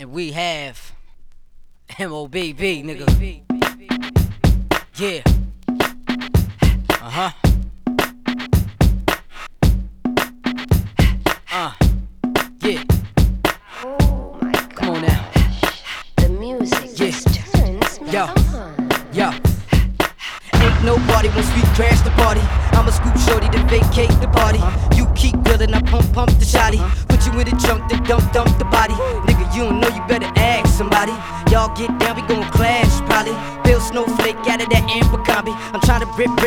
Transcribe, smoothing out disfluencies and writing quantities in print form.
And we have MOBB, nigga. Yeah. Yeah. Oh my God. Come on now. The music just turns me Yo. on. Yo. Ain't no party once we crash the party. I'ma scoop shorty to vacate the party. You keep building, I pump the shotty. Put you in the trunk, then dump the body. Nigga, you don't know, you better ask somebody. Y'all get down, we gon' clash probably. Bill Snowflake out of that Amber Combi. I'm tryna rip